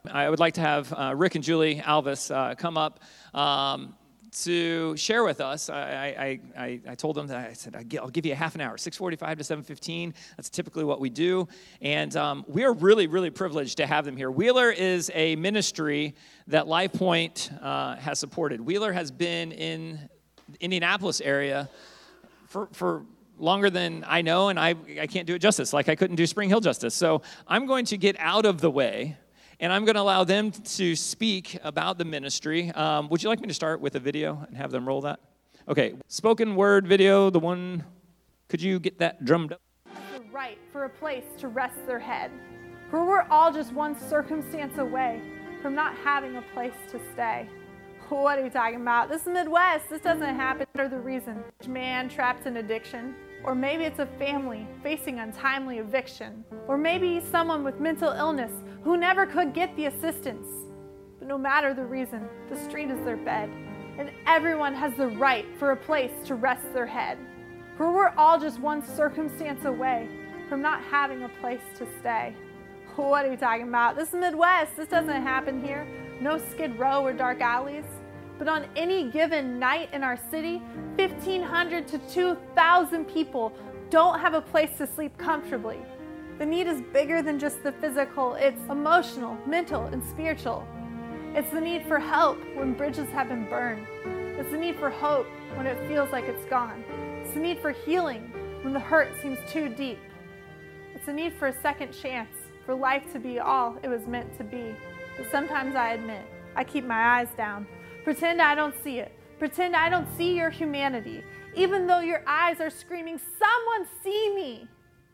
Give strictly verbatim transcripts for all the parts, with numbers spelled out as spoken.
I would like to have uh, Rick and Julie Alvis uh, come up um, to share with us. I, I, I, I told them that I said, I'll give you a half an hour, six forty-five to seven fifteen. That's typically what we do. And um, we are really, really privileged to have them here. Wheeler is a ministry that LifePoint uh, has supported. Wheeler has been in the Indianapolis area for for longer than I know, and I, I can't do it justice, like I couldn't do Spring Hill justice. So I'm going to get out of the way, and I'm going to allow them to speak about the ministry. Um, would you like me to start with a video and have them roll that? Okay, spoken word video, the one, could you get that drummed up? The right for a place to rest their head. For we're all just one circumstance away from not having a place to stay. What are you talking about? This is Midwest. This doesn't happen for the reason. Man trapped in addiction. Or maybe it's a family facing untimely eviction. Or maybe someone with mental illness who never could get the assistance. But no matter the reason, the street is their bed. And everyone has the right for a place to rest their head. For we're all just one circumstance away from not having a place to stay. What are you talking about? This is Midwest. This doesn't happen here. No Skid Row or dark alleys. But on any given night in our city, fifteen hundred to two thousand people don't have a place to sleep comfortably. The need is bigger than just the physical. It's emotional, mental, and spiritual. It's the need for help when bridges have been burned. It's the need for hope when it feels like it's gone. It's the need for healing when the hurt seems too deep. It's the need for a second chance, for life to be all it was meant to be. But sometimes I admit, I keep my eyes down. Pretend I don't see it. Pretend I don't see your humanity, even though your eyes are screaming, "Someone see me!"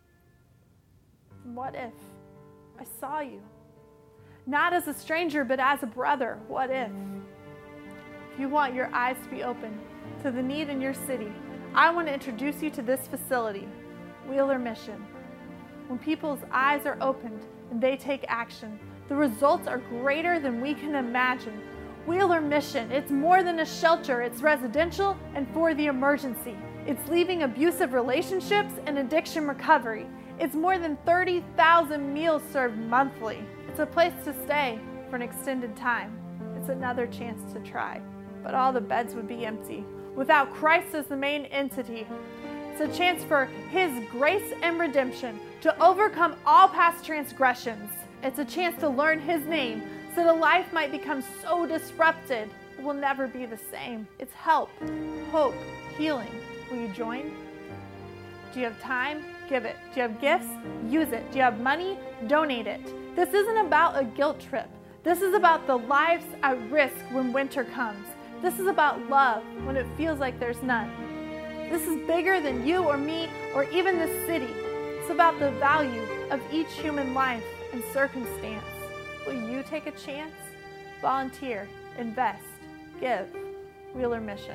What if I saw you? Not as a stranger, but as a brother. What if? If you want your eyes to be open to the need in your city, I want to introduce you to this facility, Wheeler Mission. When people's eyes are opened and they take action, the results are greater than we can imagine. Wheeler Mission, it's more than a shelter. It's residential and for the emergency. It's leaving abusive relationships and addiction recovery. It's more than thirty thousand meals served monthly. It's a place to stay for an extended time. It's another chance to try. But all the beds would be empty without Christ as the main entity. It's a chance for His grace and redemption to overcome all past transgressions. It's a chance to learn His name so that life might become so disrupted it will never be the same. It's help, hope, healing. Will you join? Do you have time? Give it. Do you have gifts? Use it. Do you have money? Donate it. This isn't about a guilt trip. This is about the lives at risk when winter comes. This is about love when it feels like there's none. This is bigger than you or me or even the city. It's about the value of each human life and circumstance. Will you take a chance? Volunteer, invest, give. Wheeler Mission.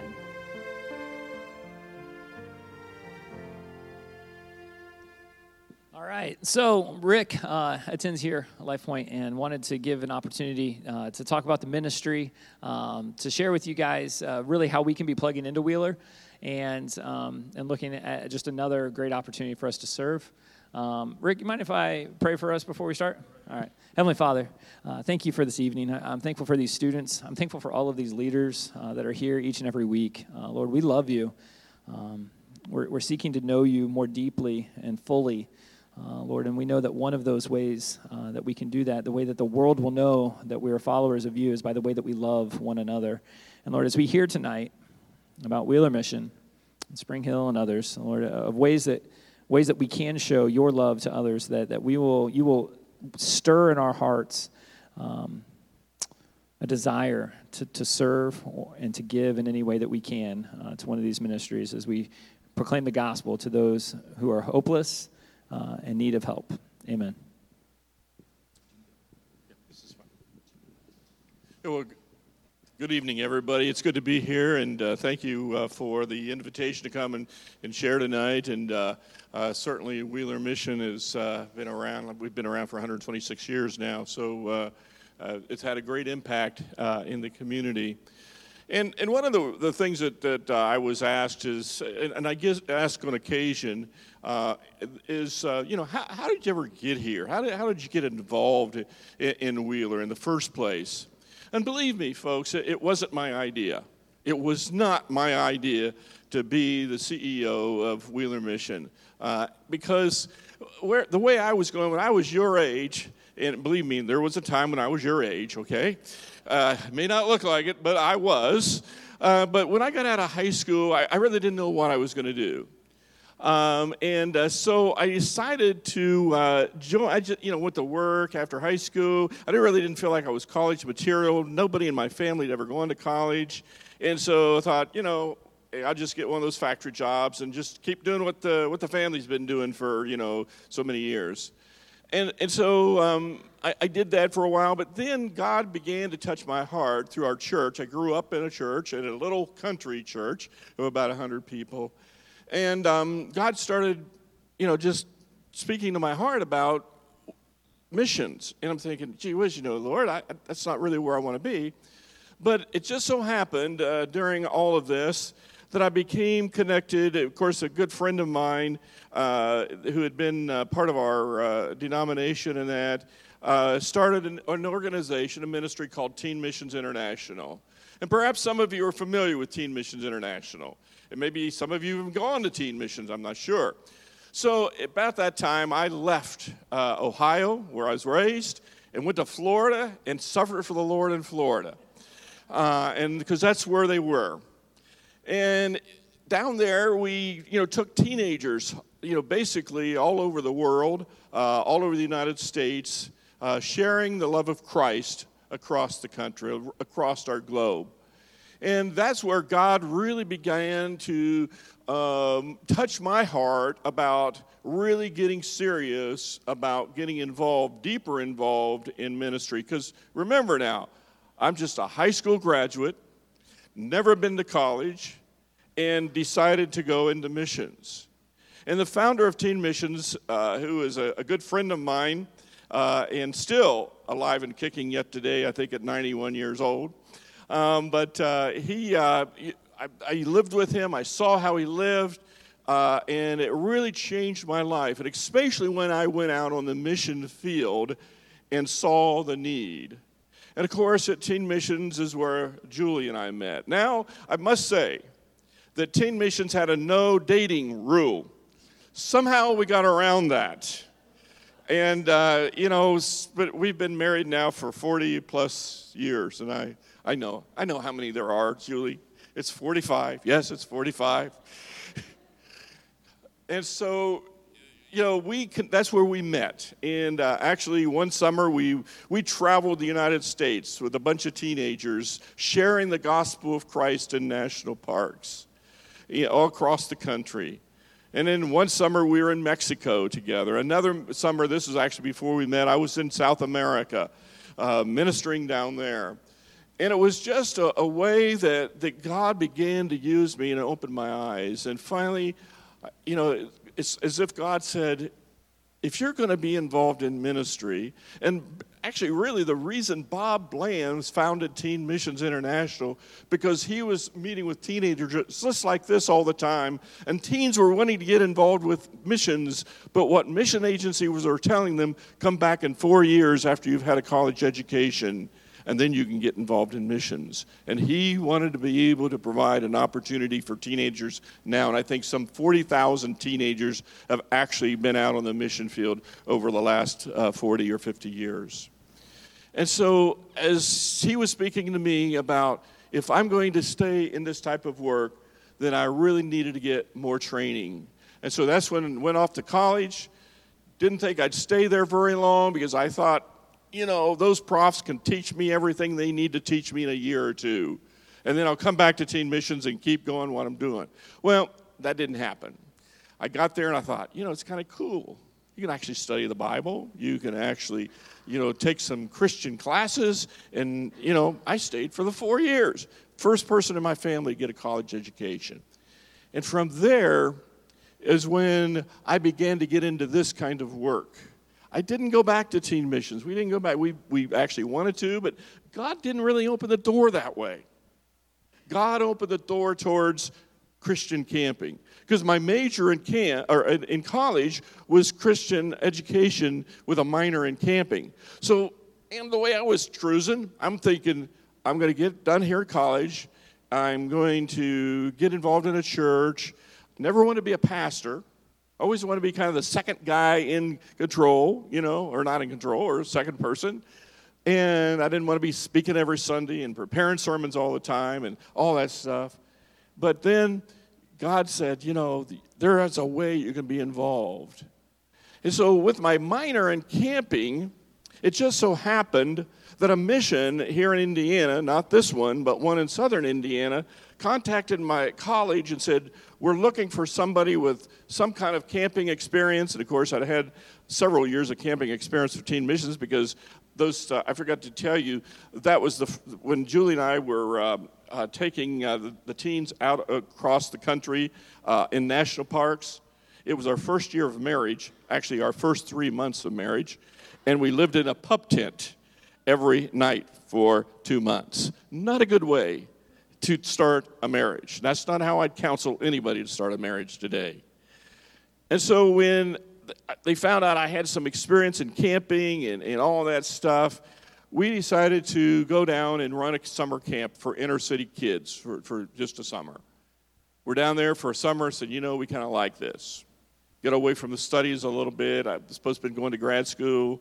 All right, so Rick uh, attends here at LifePoint and wanted to give an opportunity uh, to talk about the ministry, um, to share with you guys uh, really how we can be plugging into Wheeler and um, and looking at just another great opportunity for us to serve. Um, Rick, you mind if I pray for us before we start? All right. Heavenly Father, uh, thank you for this evening. I, I'm thankful for these students. I'm thankful for all of these leaders uh, that are here each and every week. Uh, Lord, we love you. Um, we're, we're seeking to know you more deeply and fully, uh, Lord, and we know that one of those ways uh, that we can do that, the way that the world will know that we are followers of you, is by the way that we love one another. And Lord, as we hear tonight about Wheeler Mission, and Spring Hill and others, Lord, of ways that ways that we can show your love to others, that, that we will you will stir in our hearts um, a desire to, to serve and to give in any way that we can uh, to one of these ministries as we proclaim the gospel to those who are hopeless uh, and need of help. Amen. Well, good evening, everybody. It's good to be here, and uh, thank you uh, for the invitation to come and, and share tonight. And uh, uh, certainly, Wheeler Mission has uh, been around. We've been around for one hundred twenty-six years now, so uh, uh, it's had a great impact uh, in the community. And and one of the, the things that, that uh, I was asked is, and, and I guess ask on occasion, uh, is, uh, you know, how, how did you ever get here? How did, how did you get involved in, in Wheeler in the first place? And believe me, folks, it, it wasn't my idea. It was not my idea to be the C E O of Wheeler Mission. Uh, because where the way I was going, when I was your age, and believe me, there was a time when I was your age, okay? Uh, may not look like it, but I was. Uh, but when I got out of high school, I, I really didn't know what I was going to do. Um, and uh, so I decided to uh, join. I just, you know, went to work after high school. I didn't, really didn't feel like I was college material. Nobody in my family had ever gone to college. And so I thought, you know, I'll just get one of those factory jobs and just keep doing what the what the family's been doing for, you know, so many years. And and so um, I, I did that for a while, but then God began to touch my heart through our church. I grew up in a church, in a little country church of about one hundred people. And um, God started, you know, just speaking to my heart about missions. And I'm thinking, gee whiz, you know, Lord, I, that's not really where I want to be. But it just so happened uh, during all of this that I became connected. Of course, a good friend of mine uh, who had been uh, part of our uh, denomination and that uh, started an, an organization, a ministry called Teen Missions International. And perhaps some of you are familiar with Teen Missions International. And maybe some of you have gone to Teen Missions, I'm not sure. So about that time, I left uh, Ohio, where I was raised, and went to Florida and suffered for the Lord in Florida. Uh, and because that's where they were. And down there, we, you know, took teenagers, you know, basically all over the world, uh, all over the United States, uh, sharing the love of Christ across the country, across our globe. And that's where God really began to um, touch my heart about really getting serious about getting involved, deeper involved in ministry. Because remember now, I'm just a high school graduate, never been to college, and decided to go into missions. And the founder of Teen Missions, uh, who is a, a good friend of mine, uh, and still alive and kicking yet today, I think at ninety-one years old. Um, but uh, he, uh, I, I lived with him, I saw how he lived, uh, and it really changed my life, and especially when I went out on the mission field and saw the need. And of course, at Teen Missions is where Julie and I met. Now, I must say that Teen Missions had a no dating rule. Somehow we got around that. And, uh, you know, but we've been married now for forty plus years. And I, I know, I know how many there are, Julie. It's forty-five. Yes, it's forty-five. And so, you know, we can, that's where we met. And uh, actually, one summer, we, we traveled the United States with a bunch of teenagers sharing the gospel of Christ in national parks, you know, all across the country. And then one summer, we were in Mexico together. Another summer, this was actually before we met, I was in South America, uh, ministering down there. And it was just a, a way that, that God began to use me and open my eyes. And finally, you know, it's as if God said, if you're going to be involved in ministry, and actually really the reason Bob Bland founded Teen Missions International, because he was meeting with teenagers just like this all the time, and teens were wanting to get involved with missions, but what mission agencies were telling them, come back in four years after you've had a college education, and then you can get involved in missions. And he wanted to be able to provide an opportunity for teenagers now. And I think some forty thousand teenagers have actually been out on the mission field over the last uh, forty or fifty years. And so as he was speaking to me about, if I'm going to stay in this type of work, then I really needed to get more training. And so that's when I went off to college. Didn't think I'd stay there very long because I thought, you know, those profs can teach me everything they need to teach me in a year or two. And then I'll come back to Teen Missions and keep going what I'm doing. Well, that didn't happen. I got there and I thought, you know, it's kind of cool. You can actually study the Bible. You can actually, you know, take some Christian classes. And, you know, I stayed for the four years. First person in my family to get a college education. And from there is when I began to get into this kind of work. I didn't go back to Teen Missions. We didn't go back. We we actually wanted to, but God didn't really open the door that way. God opened the door towards Christian camping. Because my major in camp or in college was Christian education with a minor in camping. So, and the way I was cruising, I'm thinking, I'm going to get done here at college. I'm going to get involved in a church. Never want to be a pastor. Always want to be kind of the second guy in control, you know, or not in control, or a second person. And I didn't want to be speaking every Sunday and preparing sermons all the time and all that stuff. But then God said, you know, there is a way you can be involved. And so with my minor in camping, it just so happened that a mission here in Indiana, not this one, but one in southern Indiana, contacted my college and said, we're looking for somebody with some kind of camping experience. And of course, I'd had several years of camping experience with Teen Missions because those, uh, I forgot to tell you, that was the when Julie and I were uh, uh, taking uh, the, the teens out across the country uh, in national parks. It was our first year of marriage, actually our first three months of marriage, and we lived in a pup tent every night for two months. Not a good way to start a marriage. That's not how I'd counsel anybody to start a marriage today. And so when they found out I had some experience in camping and, and all that stuff, we decided to go down and run a summer camp for inner city kids for, for just a summer. We're down there for a summer, said, you know, we kind of like this. Get away from the studies a little bit. I was supposed to be going to grad school.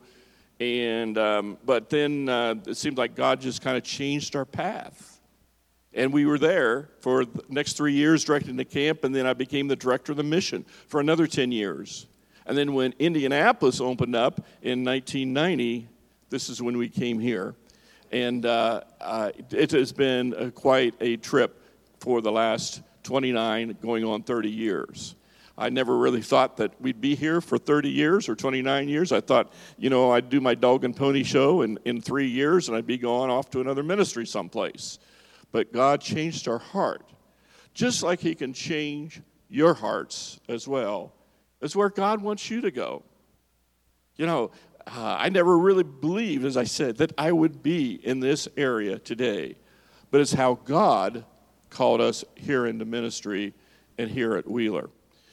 And um, but then uh, it seemed like God just kind of changed our path. And we were there for the next three years directing the camp, and then I became the director of the mission for another ten years. And then when Indianapolis opened up in nineteen ninety, this is when we came here. And uh, uh, it has been a, quite a trip for the last twenty-nine, going on thirty years. I never really thought that we'd be here for thirty years or twenty-nine years. I thought, you know, I'd do my dog and pony show in, in three years and I'd be going off to another ministry someplace. But God changed our heart, just like he can change your hearts as well. It's where God wants you to go. You know, uh, I never really believed, as I said, that I would be in this area today. But it's how God called us here into ministry and here at Wheeler.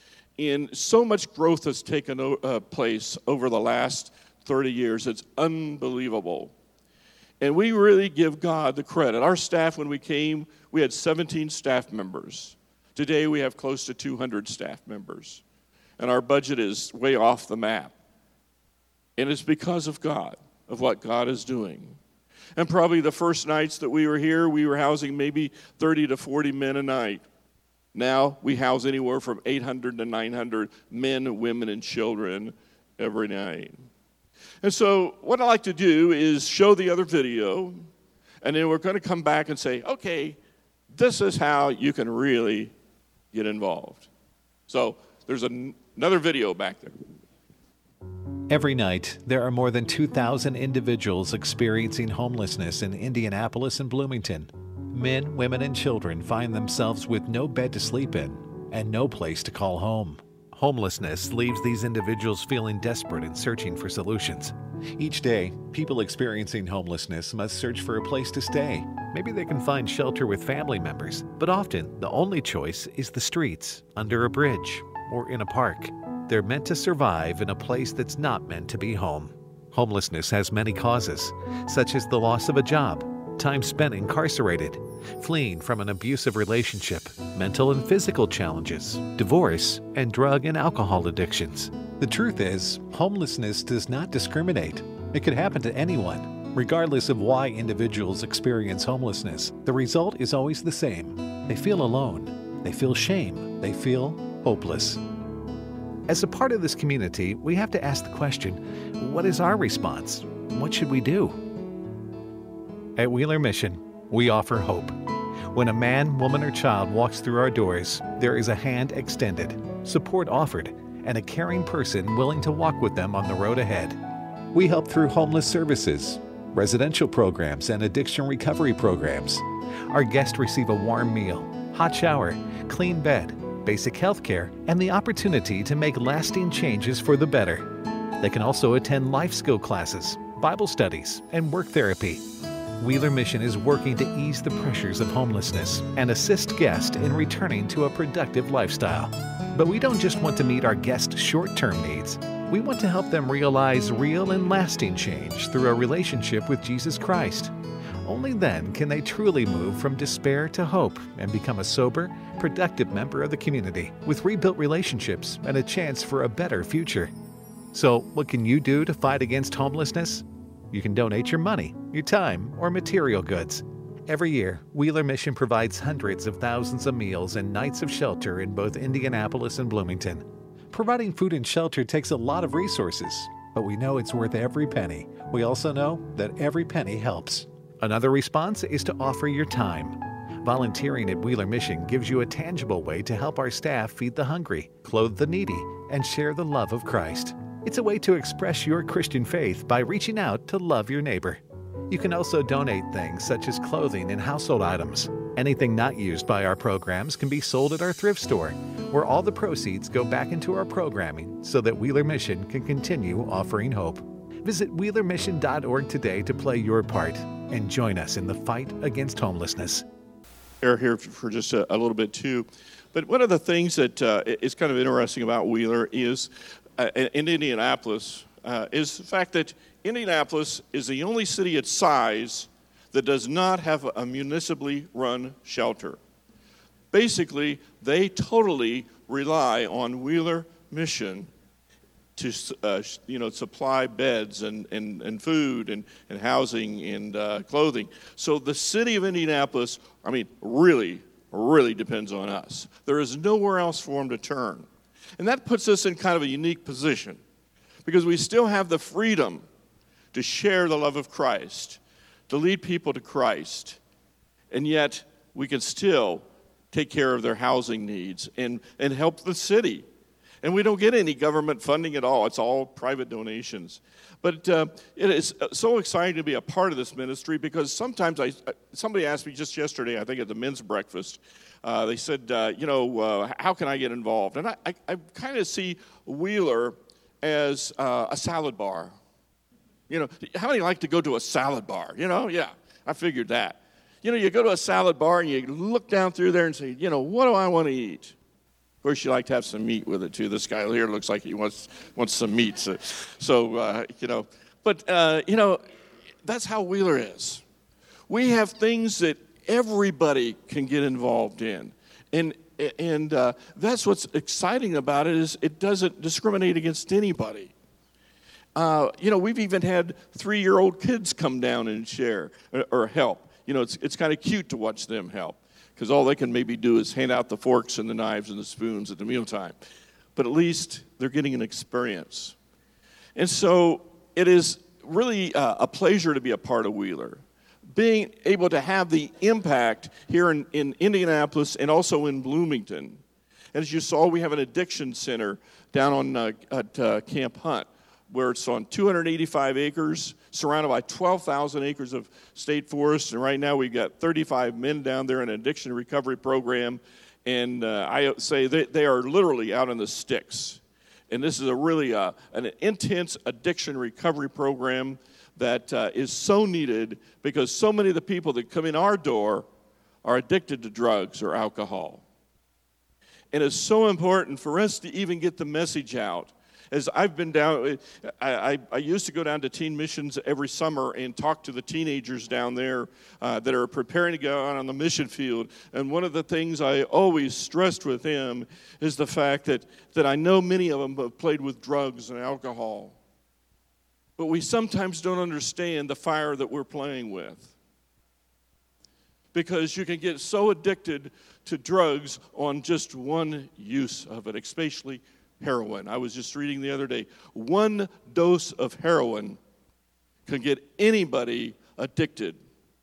And so much growth has taken uh, place over the last thirty years. It's unbelievable. And we really give God the credit. Our staff, when we came, we had seventeen staff members. Today, we have close to two hundred staff members. And our budget is way off the map. And it's because of God, of what God is doing. And probably the first nights that we were here, we were housing maybe thirty to forty men a night. Now we house anywhere from eight hundred to nine hundred men, women, and children every night. And so what I like to do is show the other video, and then we're going to come back and say, okay, this is how you can really get involved. So there's an, another video back there. Every night, there are more than two thousand individuals experiencing homelessness in Indianapolis and Bloomington. Men, women, and children find themselves with no bed to sleep in and no place to call home. Homelessness leaves these individuals feeling desperate and searching for solutions. Each day, people experiencing homelessness must search for a place to stay. Maybe they can find shelter with family members, but often the only choice is the streets, under a bridge, or in a park. They're meant to survive in a place that's not meant to be home. Homelessness has many causes, such as the loss of a job, time spent incarcerated, fleeing from an abusive relationship, mental and physical challenges, divorce, and drug and alcohol addictions. The truth is, homelessness does not discriminate. It could happen to anyone. Regardless of why individuals experience homelessness, the result is always the same. They feel alone. They feel shame. They feel hopeless. As a part of this community, we have to ask the question, what is our response? What should we do? At Wheeler Mission, we offer hope. When a man, woman, or child walks through our doors, there is a hand extended, support offered, and a caring person willing to walk with them on the road ahead. We help through homeless services, residential programs, and addiction recovery programs. Our guests receive a warm meal, hot shower, clean bed, basic health care, and the opportunity to make lasting changes for the better. They can also attend life skill classes, Bible studies, and work therapy. Wheeler Mission is working to ease the pressures of homelessness and assist guests in returning to a productive lifestyle. But we don't just want to meet our guests' short-term needs. We want to help them realize real and lasting change through a relationship with Jesus Christ. Only then can they truly move from despair to hope and become a sober, productive member of the community with rebuilt relationships and a chance for a better future. So, what can you do to fight against homelessness? You can donate your money, your time, or material goods. Every year, Wheeler Mission provides hundreds of thousands of meals and nights of shelter in both Indianapolis and Bloomington. Providing food and shelter takes a lot of resources, but we know it's worth every penny. We also know that every penny helps. Another response is to offer your time. Volunteering at Wheeler Mission gives you a tangible way to help our staff feed the hungry, clothe the needy, and share the love of Christ. It's a way to express your Christian faith by reaching out to love your neighbor. You can also donate things such as clothing and household items. Anything not used by our programs can be sold at our thrift store, where all the proceeds go back into our programming so that Wheeler Mission can continue offering hope. Visit wheeler mission dot org today to play your part and join us in the fight against homelessness. Here, here for just a, a little bit too. But one of the things that uh, is kind of interesting about Wheeler is uh, in Indianapolis uh, is the fact that Indianapolis is the only city its size that does not have a municipally run shelter. Basically, they totally rely on Wheeler Mission to uh, you know supply beds and, and, and food and, and housing and uh, clothing. So the city of Indianapolis, I mean, really, really depends on us. There is nowhere else for them to turn. And that puts us in kind of a unique position because we still have the freedom to share the love of Christ, to lead people to Christ, and yet we can still take care of their housing needs and, and help the city. And we don't get any government funding at all. It's all private donations. But uh, it is so exciting to be a part of this ministry because sometimes I, somebody asked me just yesterday, I think at the men's breakfast, uh, they said, uh, you know, uh, how can I get involved? And I, I, I kind of see Wheeler as uh, a salad bar. You know, how many like to go to a salad bar? You know, yeah, I figured that. You know, you go to a salad bar and you look down through there and say, you know, what do I want to eat? Of course, you like to have some meat with it, too. This guy here looks like he wants wants some meat. So, so uh, you know, but, uh, you know, that's how Wheeler is. We have things that everybody can get involved in. And and uh, that's what's exciting about it is it doesn't discriminate against anybody. Uh, you know, we've even had three-year-old kids come down and share or, or help. You know, it's it's kind of cute to watch them help. Because all they can maybe do is hand out the forks and the knives and the spoons at the mealtime. But at least they're getting an experience. And so it is really uh, a pleasure to be a part of Wheeler. Being able to have the impact here in, in Indianapolis and also in Bloomington. And as you saw, we have an addiction center down on uh, at uh, Camp Hunt, where it's on two hundred eighty-five acres, surrounded by twelve thousand acres of state forest. And right now we've got thirty-five men down there in an addiction recovery program. And uh, I say they, they are literally out in the sticks. And this is a really uh, an intense addiction recovery program that uh, is so needed because so many of the people that come in our door are addicted to drugs or alcohol. And it's so important for us to even get the message out. As I've been down, I, I, I used to go down to teen missions every summer and talk to the teenagers down there uh, that are preparing to go out on the mission field. And one of the things I always stressed with them is the fact that, that I know many of them have played with drugs and alcohol. But we sometimes don't understand the fire that we're playing with. Because you can get so addicted to drugs on just one use of it, especially heroin. I was just reading the other day, one dose of heroin can get anybody addicted.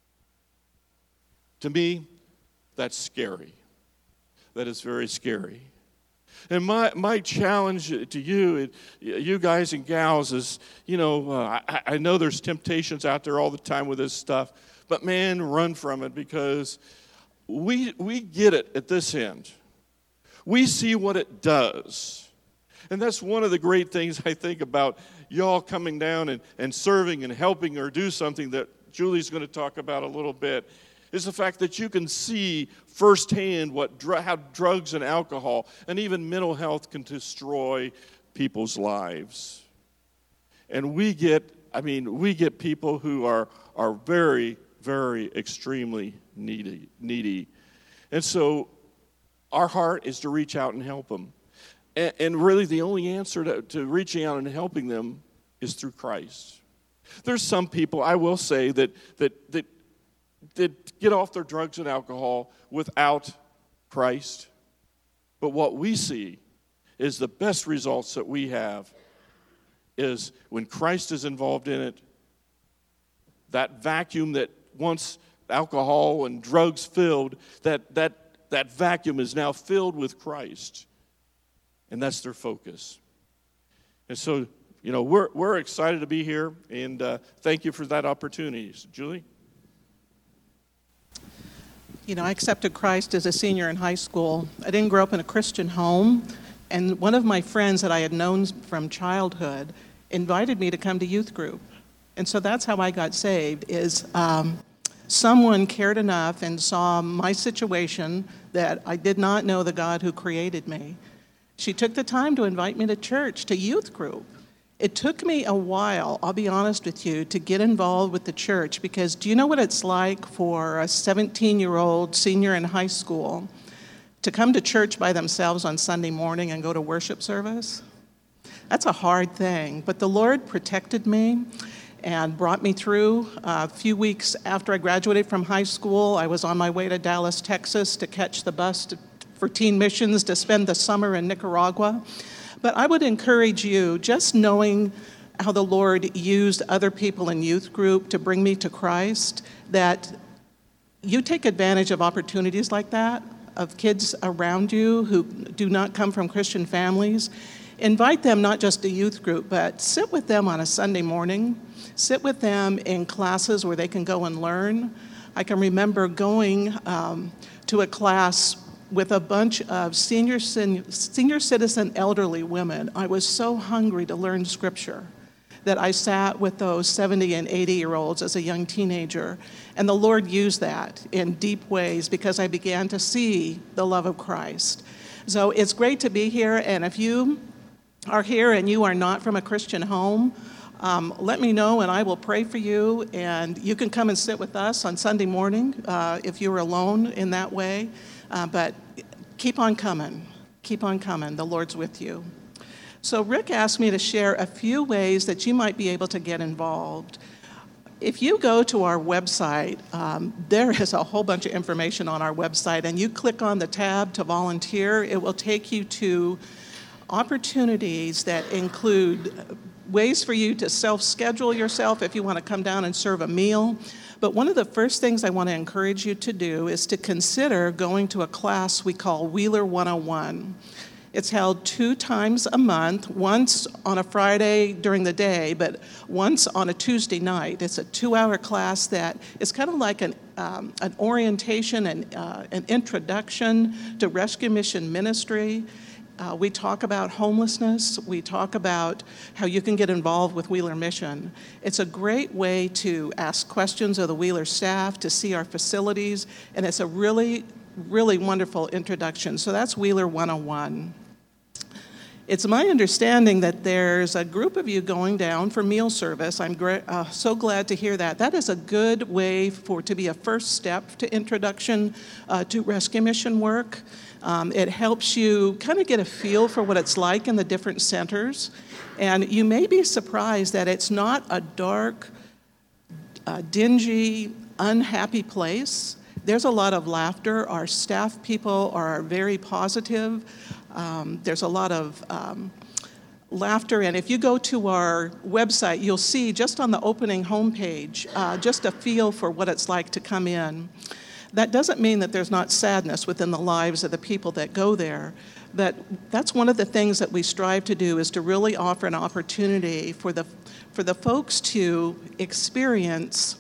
To me, that's scary. That is very scary. And my, my challenge to you, you guys and gals, is, you know, uh, I, I know there's temptations out there all the time with this stuff, but man, run from it because we we get it at this end. We see what it does. And that's one of the great things I think about y'all coming down and, and serving and helping or do something that Julie's going to talk about a little bit, is the fact that you can see firsthand what dr- how drugs and alcohol and even mental health can destroy people's lives. And we get, I mean, we get people who are are very, very extremely needy, needy. And so our heart is to reach out and help them. And, and really the only answer to, to reaching out and helping them is through Christ. There's some people, I will say, that that that that get off their drugs and alcohol without Christ. But what we see is the best results that we have is when Christ is involved in it, that vacuum that once alcohol and drugs filled, that that that vacuum is now filled with Christ. And that's their focus. And so, you know, we're we're excited to be here, and uh, thank you for that opportunity. So, Julie? You know, I accepted Christ as a senior in high school. I didn't grow up in a Christian home, and one of my friends that I had known from childhood invited me to come to youth group. And so that's how I got saved, is um, someone cared enough and saw my situation that I did not know the God who created me. She took the time to invite me to church, to youth group. It took me a while, I'll be honest with you, to get involved with the church, because do you know what it's like for a seventeen-year-old senior in high school to come to church by themselves on Sunday morning and go to worship service? That's a hard thing, but the Lord protected me and brought me through. Uh, a few weeks after I graduated from high school, I was on my way to Dallas, Texas to catch the bus to, for Teen Missions to spend the summer in Nicaragua. But I would encourage you, just knowing how the Lord used other people in youth group to bring me to Christ, that you take advantage of opportunities like that, of kids around you who do not come from Christian families. Invite them not just to youth group, but sit with them on a Sunday morning. Sit with them in classes where they can go and learn. I can remember going um, to a class with a bunch of senior senior citizen elderly women. I was so hungry to learn Scripture that I sat with those seventy and eighty-year-olds as a young teenager. And the Lord used that in deep ways because I began to see the love of Christ. So it's great to be here, and if you are here and you are not from a Christian home, um, let me know and I will pray for you, and you can come and sit with us on Sunday morning uh, if you're alone in that way. Uh, but keep on coming. Keep on coming. The Lord's with you. So Rick asked me to share a few ways that you might be able to get involved. If you go to our website, um, there is a whole bunch of information on our website, and you click on the tab to volunteer, it will take you to opportunities that include ways for you to self-schedule yourself if you want to come down and serve a meal. But one of the first things I want to encourage you to do is to consider going to a class we call Wheeler one oh one. It's held two times a month, once on a Friday during the day, but once on a Tuesday night. It's a two-hour class that is kind of like an, um, an orientation and uh, an introduction to Rescue Mission Ministry. Uh, we talk about homelessness. We talk about how you can get involved with Wheeler Mission. It's a great way to ask questions of the Wheeler staff, to see our facilities, and it's a really, really wonderful introduction. So that's Wheeler one oh one. It's my understanding that there's a group of you going down for meal service. I'm gra- uh, so glad to hear that. That is a good way for to be a first step to introduction uh, to Rescue Mission work. Um, it helps you kind of get a feel for what it's like in the different centers. And you may be surprised that it's not a dark, uh, dingy, unhappy place. There's a lot of laughter. Our staff people are very positive. Um, there's a lot of um, laughter. And if you go to our website, you'll see just on the opening homepage, uh, just a feel for what it's like to come in. That doesn't mean that there's not sadness within the lives of the people that go there, but that's one of the things that we strive to do, is to really offer an opportunity for the for the folks to experience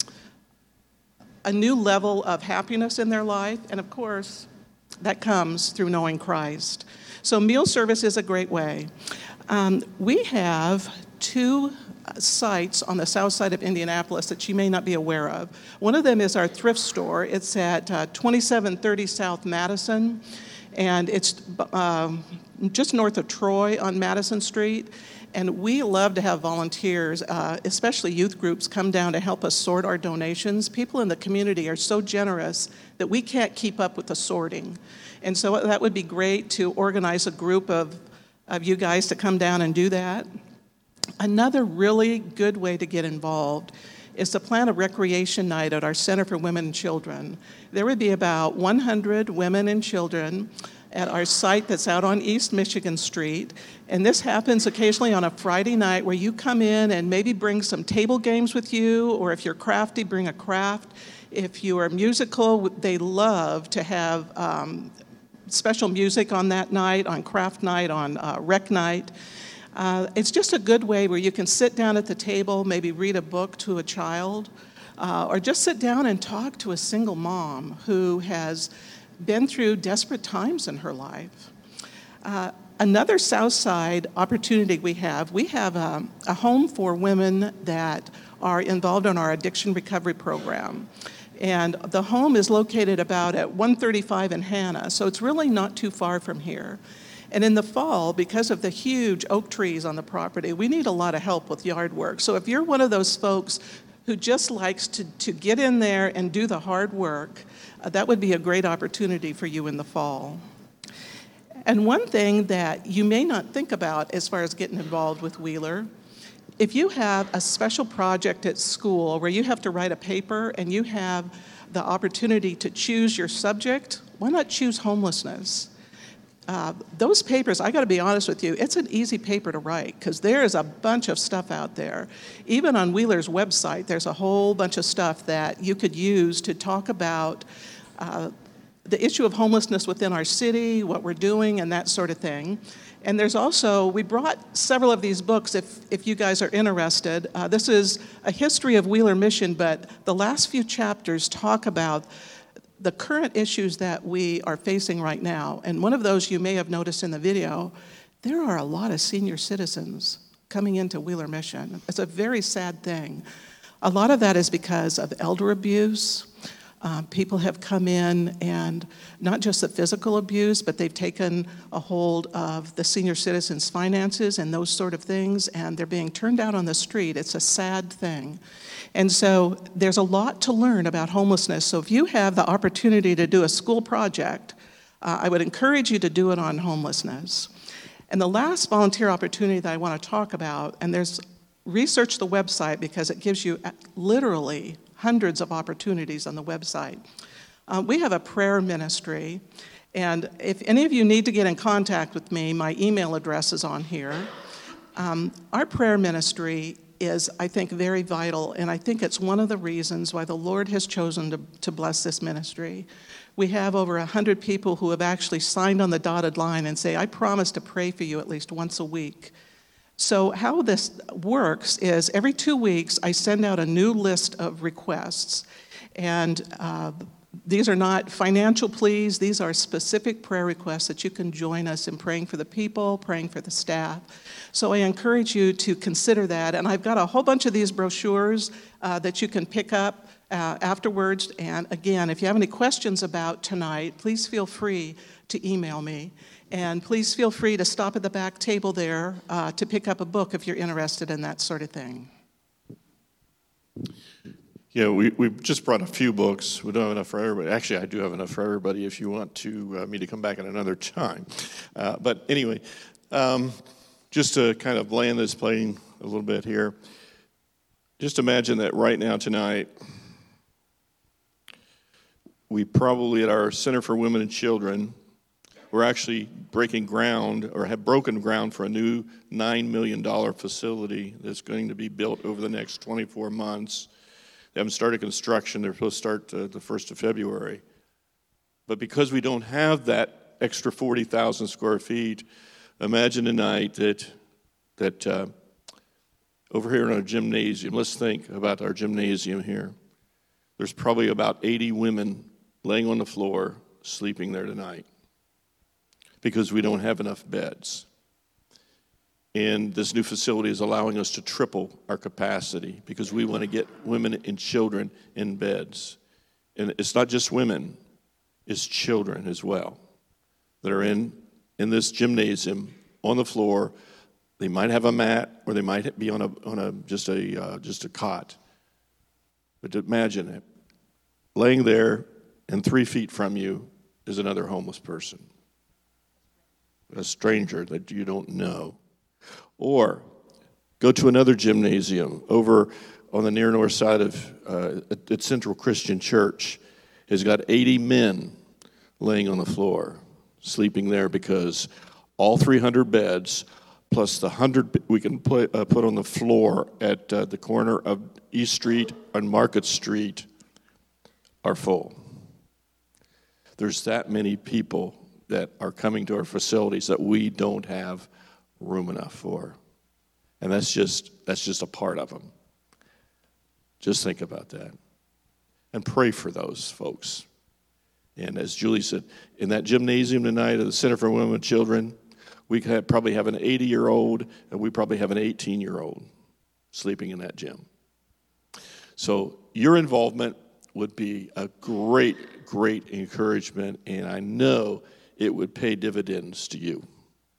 a new level of happiness in their life, and of course, that comes through knowing Christ. So meal service is a great way. Um, we have two sites on the south side of Indianapolis that you may not be aware of. One of them is our thrift store. It's at uh, twenty-seven thirty South Madison, and it's um, just north of Troy on Madison Street. And we love to have volunteers, uh, especially youth groups, come down to help us sort our donations. People in the community are so generous that we can't keep up with the sorting. And so that would be great to organize a group of, of you guys to come down and do that. Another really good way to get involved is to plan a recreation night at our Center for Women and Children. There would be about one hundred women and children at our site that's out on East Michigan Street. And this happens occasionally on a Friday night where you come in and maybe bring some table games with you, or if you're crafty, bring a craft. If you are musical, they love to have um, special music on that night, on craft night, on uh, rec night. Uh, it's just a good way where you can sit down at the table, maybe read a book to a child, uh, or just sit down and talk to a single mom who has been through desperate times in her life. Uh, another South Side opportunity we have, we have a, a home for women that are involved in our addiction recovery program. And the home is located about at one thirty-five in Hannah, so it's really not too far from here. And in the fall, because of the huge oak trees on the property, we need a lot of help with yard work. So if you're one of those folks who just likes to, to get in there and do the hard work, uh, that would be a great opportunity for you in the fall. And one thing that you may not think about as far as getting involved with Wheeler, if you have a special project at school where you have to write a paper and you have the opportunity to choose your subject, why not choose homelessness? Uh, those papers, I got to be honest with you, it's an easy paper to write because there is a bunch of stuff out there. Even on Wheeler's website, there's a whole bunch of stuff that you could use to talk about uh, the issue of homelessness within our city, what we're doing, and that sort of thing. And there's also, we brought several of these books if, if you guys are interested. Uh, this is a history of Wheeler Mission, but the last few chapters talk about the current issues that we are facing right now. And one of those you may have noticed in the video, there are a lot of senior citizens coming into Wheeler Mission. It's a very sad thing. A lot of that is because of elder abuse. Uh, people have come in and not just the physical abuse, but they've taken a hold of the senior citizens' finances and those sort of things, and they're being turned out on the street. It's a sad thing. And so there's a lot to learn about homelessness. So if you have the opportunity to do a school project, uh, I would encourage you to do it on homelessness. And the last volunteer opportunity that I want to talk about, and there's research the website because it gives you literally hundreds of opportunities on the website. Uh, we have a prayer ministry, and if any of you need to get in contact with me, my email address is on here. Um, our prayer ministry is, I think, very vital, and I think it's one of the reasons why the Lord has chosen to, to bless this ministry. We have over one hundred people who have actually signed on the dotted line and say, I promise to pray for you at least once a week. So how this works is every two weeks I send out a new list of requests, and uh, these are not financial pleas, these are specific prayer requests that you can join us in praying for the people, praying for the staff. So I encourage you to consider that, and I've got a whole bunch of these brochures uh, that you can pick up uh, afterwards, and again, if you have any questions about tonight, please feel free to email me. And please feel free to stop at the back table there uh, to pick up a book if you're interested in that sort of thing. Yeah, we, we've just brought a few books. We don't have enough for everybody. Actually, I do have enough for everybody if you want to uh, me to come back at another time. Uh, but anyway, um, just to kind of land this plane a little bit here, just imagine that right now tonight, we probably at our Center for Women and Children, we're actually breaking ground or have broken ground for a new nine million dollars facility that's going to be built over the next twenty-four months. They haven't started construction. They're supposed to start uh, the first of February. But because we don't have that extra forty thousand square feet, imagine tonight that, that uh, over here in our gymnasium, let's think about our gymnasium here. There's probably about eighty women laying on the floor sleeping there tonight, because we don't have enough beds. And this new facility is allowing us to triple our capacity because we want to get women and children in beds. And it's not just women, it's children as well that are in, in this gymnasium on the floor. They might have a mat or they might be on a on a just a uh, just a cot. But imagine it, laying there and three feet from you is another homeless person, a stranger that you don't know. Or go to another gymnasium over on the near north side of uh, at Central Christian Church. Has got eighty men laying on the floor, sleeping there because all three hundred beds plus the one hundred we can put, uh, put on the floor at uh, the corner of East Street and Market Street are full. There's that many people that are coming to our facilities that we don't have room enough for. And that's just that's just a part of them. Just think about that. And pray for those folks. And as Julie said, in that gymnasium tonight at the Center for Women and Children, we could have, probably have an eighty-year-old, and we probably have an eighteen-year-old sleeping in that gym. So your involvement would be a great, great encouragement, and I know it would pay dividends to you.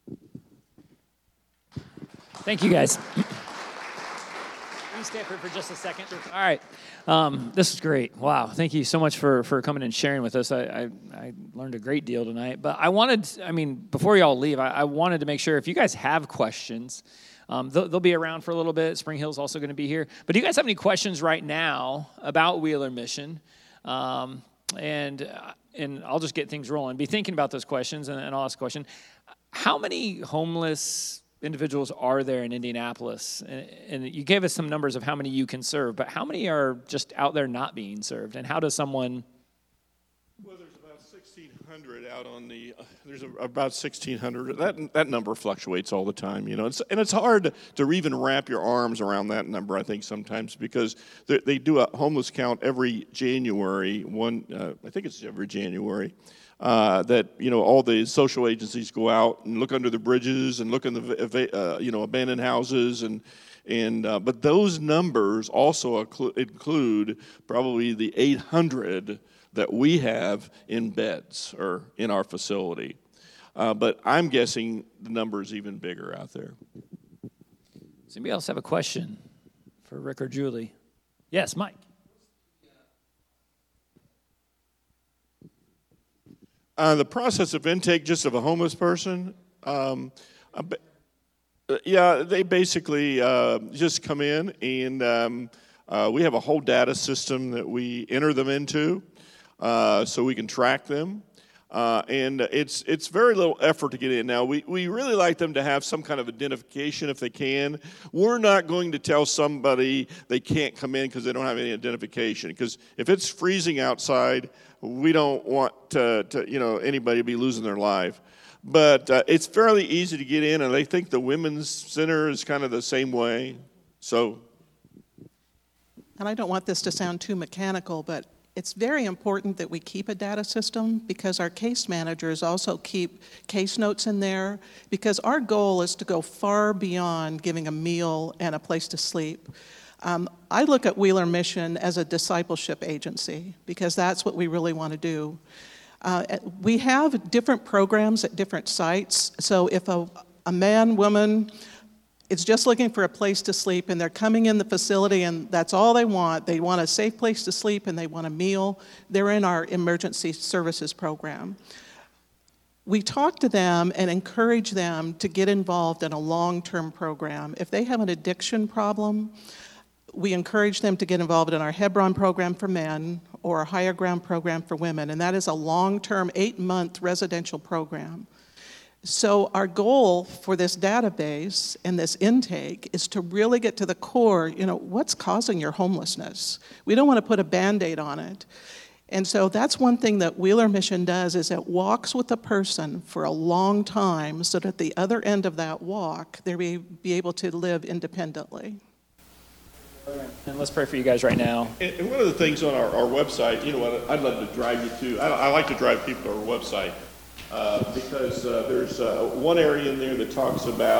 Thank you, guys. Let me stay up here for just a second. All right. Um, this is great. Wow. Thank you so much for, for coming and sharing with us. I, I, I learned a great deal tonight. But I wanted, I mean, before you all leave, I, I wanted to make sure if you guys have questions, um, they'll, they'll be around for a little bit. Spring Hill's also going to be here. But do you guys have any questions right now about Wheeler Mission? Um, and and I'll just get things rolling. Be thinking about those questions, and, and I'll ask a question. How many homeless individuals are there in Indianapolis? And, and you gave us some numbers of how many you can serve, but how many are just out there not being served? And how does someone... Well, there's about sixteen hundred out on the, uh, there's a, about sixteen hundred. That that number fluctuates all the time, you know. It's, and it's hard to even wrap your arms around that number, I think, sometimes, because they, they do a homeless count every January. One, uh, I think it's every January. Uh, that, you know, all the social agencies go out and look under the bridges and look in the, uh, you know, abandoned houses. And, and uh, but those numbers also include probably the eight hundred that we have in beds or in our facility. Uh, but I'm guessing the number is even bigger out there. Does anybody else have a question for Rick or Julie? Yes, Mike. Uh, the process of intake just of a homeless person, um, uh, yeah, they basically uh, just come in, and um, uh, we have a whole data system that we enter them into uh, so we can track them. Uh, and it's it's very little effort to get in. Now, we, we really like them to have some kind of identification if they can. We're not going to tell somebody they can't come in because they don't have any identification. Because if it's freezing outside, we don't want to, to you know, anybody to be losing their life. But uh, it's fairly easy to get in, and I think the Women's Center is kind of the same way. So, and I don't want this to sound too mechanical, but it's very important that we keep a data system because our case managers also keep case notes in there because our goal is to go far beyond giving a meal and a place to sleep. Um, I look at Wheeler Mission as a discipleship agency because that's what we really want to do. Uh, we have different programs at different sites. So if a, a man, woman, is just looking for a place to sleep and they're coming in the facility and that's all they want, they want a safe place to sleep and they want a meal, they're in our emergency services program. We talk to them and encourage them to get involved in a long-term program. If they have an addiction problem, we encourage them to get involved in our Hebron program for men or our Higher Ground program for women, and that is a long-term, eight-month residential program. So our goal for this database and this intake is to really get to the core, you know, what's causing your homelessness? We don't want to put a Band-Aid on it. And so that's one thing that Wheeler Mission does is it walks with a person for a long time so that at the other end of that walk, they'll be, be able to live independently. And let's pray for you guys right now. And, and one of the things on our, our website, you know what, I'd love to drive you to, I, I like to drive people to our website uh, because uh, there's uh, one area in there that talks about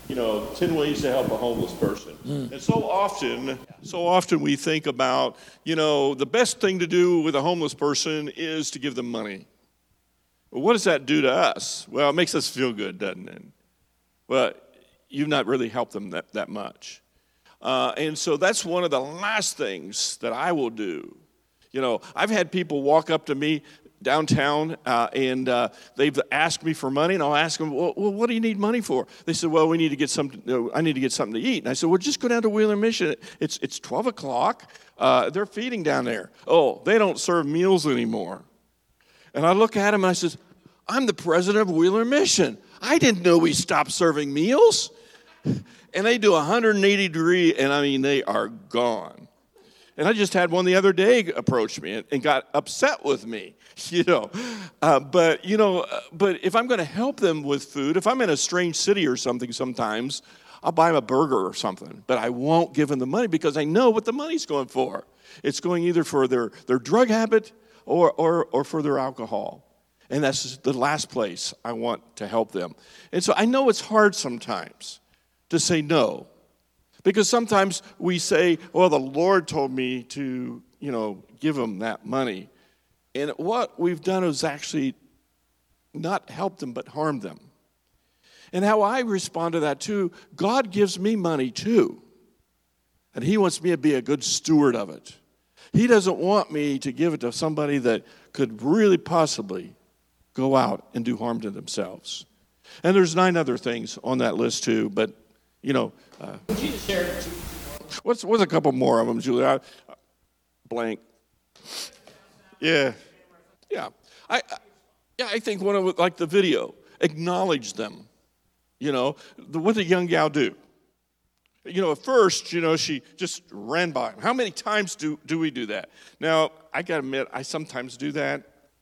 you know, ten ways to help a homeless person. Mm. And so often, so often we think about, you know, the best thing to do with a homeless person is to give them money. Well, what does that do to us? Well, it makes us feel good, doesn't it? Well, you've not really helped them that, that much. Uh, and so that's one of the last things that I will do. You know, I've had people walk up to me downtown, uh, and uh, they've asked me for money, and I'll ask them, well, well, what do you need money for? They said, well, we need to get something, you know, I need to get something to eat. And I said, well, just go down to Wheeler Mission. It's it's twelve o'clock. Uh, they're feeding down there. Oh, they don't serve meals anymore. And I look at them, and I said, I'm the president of Wheeler Mission. I didn't know we stopped serving meals. And they do one hundred eighty degree, and I mean, they are gone. And I just had one the other day approach me and, and got upset with me, you know. Uh, but, you know, uh, but if I'm going to help them with food, if I'm in a strange city or something sometimes, I'll buy them a burger or something. But I won't give them the money because I know what the money's going for. It's going either for their, their drug habit or, or, or for their alcohol. And that's the last place I want to help them. And so I know it's hard sometimes to say no. Because sometimes we say, well, the Lord told me to, you know, give them that money. And what we've done is actually not help them, but harm them. And how I respond to that, too, God gives me money, too. And he wants me to be a good steward of it. He doesn't want me to give it to somebody that could really possibly go out and do harm to themselves. And there's nine other things on that list, too, but you know, uh, would you just share two, two what's what's a couple more of them, Julia? Uh, blank. Yeah, yeah. I, I yeah, I think one of like the video. Acknowledge them. You know, the, what did the young gal do? You know, at first, you know, she just ran by him. How many times do do we do that? Now, I gotta admit, I sometimes do that.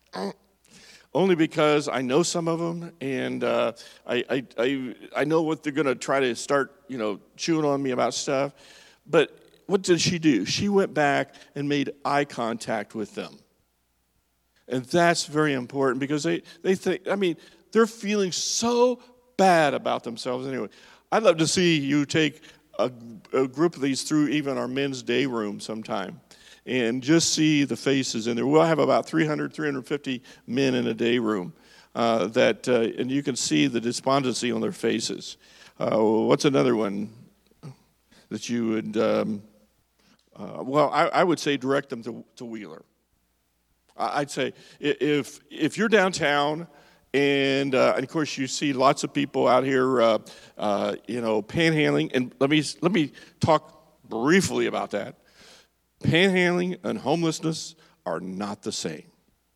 Only because I know some of them, and uh, I, I I I know what they're going to try to start, you know, chewing on me about stuff. But what did she do? She went back and made eye contact with them. And that's very important because they, they think, I mean, they're feeling so bad about themselves anyway. I'd love to see you take a, a group of these through even our men's day room sometime. And just see the faces in there. We'll have about three hundred, three hundred fifty men in a day room. Uh, that, uh, and you can see the despondency on their faces. Uh, what's another one that you would, um, uh, well, I, I would say direct them to, to Wheeler. I'd say if if you're downtown, and, uh, and of course you see lots of people out here, uh, uh, you know, panhandling, and let me let me talk briefly about that. Panhandling and homelessness are not the same.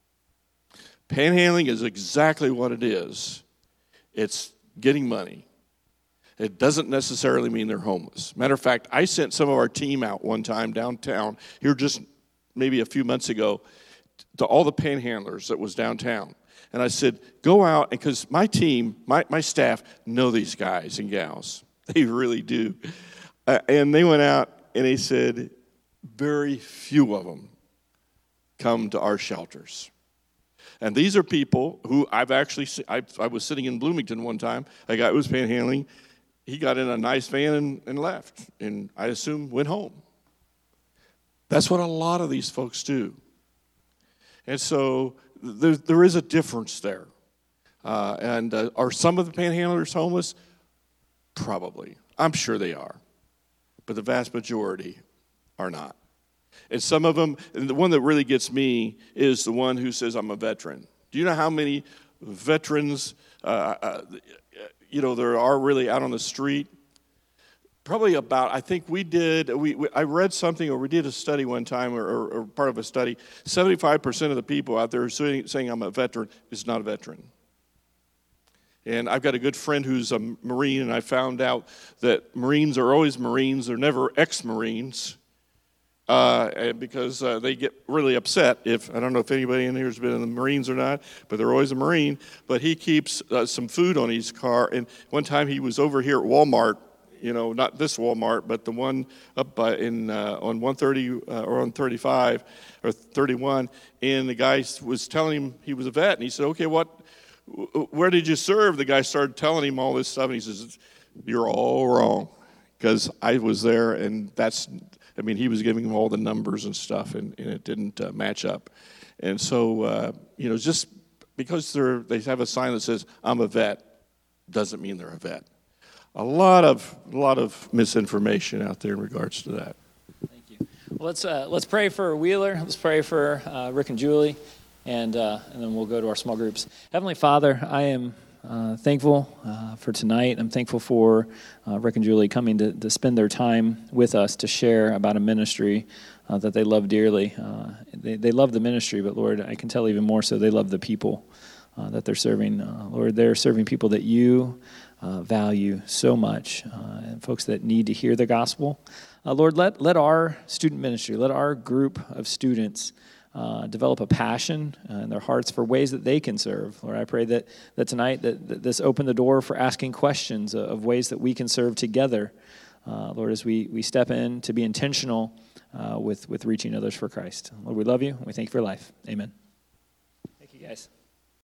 Panhandling is exactly what it is. It's getting money. It doesn't necessarily mean they're homeless. Matter of fact, I sent some of our team out one time downtown, here just maybe a few months ago, to all the panhandlers that was downtown. And I said, go out, because my team, my, my staff know these guys and gals. They really do. Uh, and they went out and they said, very few of them come to our shelters. And these are people who I've actually, I, I was sitting in Bloomington one time, a guy who was panhandling, he got in a nice van and, and left, and I assume went home. That's what a lot of these folks do. And so there, there is a difference there. Uh, and uh, are some of the panhandlers homeless? Probably. I'm sure they are. But the vast majority are not. And some of them, and the one that really gets me is the one who says, I'm a veteran. Do you know how many veterans, uh, uh, you know, there are really out on the street? Probably about, I think we did, we, we I read something, or we did a study one time, or, or, or part of a study, seventy-five percent of the people out there saying, saying I'm a veteran is not a veteran. And I've got a good friend who's a Marine, and I found out that Marines are always Marines, they're never ex-Marines. Uh, because uh, they get really upset if, I don't know if anybody in here has been in the Marines or not, but they're always a Marine. But he keeps uh, some food on his car. And one time he was over here at Walmart, you know, not this Walmart, but the one up by in uh, on one thirty uh, or on thirty-five or thirty-one. And the guy was telling him he was a vet. And he said, okay, what, where did you serve? The guy started telling him all this stuff. And he says, you're all wrong, because I was there, and that's, I mean, he was giving them all the numbers and stuff, and, and it didn't uh, match up. And so, uh, you know, just because they're, they have a sign that says, I'm a vet, doesn't mean they're a vet. A lot of, a lot of misinformation out there in regards to that. Thank you. Well, let's, uh, let's pray for Wheeler. Let's pray for uh, Rick and Julie, and, uh, and then we'll go to our small groups. Heavenly Father, I am Uh, thankful uh, for tonight. I'm thankful for uh, Rick and Julie coming to, to spend their time with us to share about a ministry uh, that they love dearly. Uh, they, they love the ministry, but Lord, I can tell even more so they love the people uh, that they're serving. Uh, Lord, they're serving people that you uh, value so much, uh, and folks that need to hear the gospel. Uh, Lord, let, let our student ministry, let our group of students Uh, develop a passion uh, in their hearts for ways that they can serve. Lord, I pray that, that tonight that, that this open the door for asking questions of, of ways that we can serve together. Uh, Lord, as we, we step in to be intentional uh, with, with reaching others for Christ. Lord, we love you. And we thank you for life. Amen. Thank you, guys.